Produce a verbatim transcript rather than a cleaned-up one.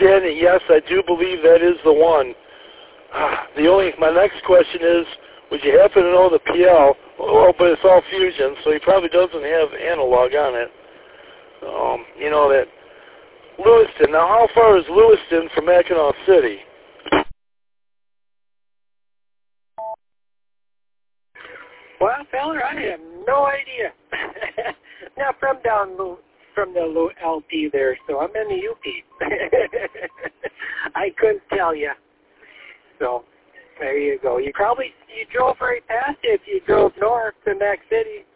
Danny, yes, I do believe that is the one. The only, my next question is, would you happen to know the P L? Well, but it's all fusion, so he probably doesn't have analog on it. Um, you know that Lewiston. Now, how far is Lewiston from Mackinac City? Well, feller, I have no idea. Not from down low, from the L P there, so I'm in the U P. I couldn't tell you. So there you go. You probably you drove right past it if you drove north to Mac City.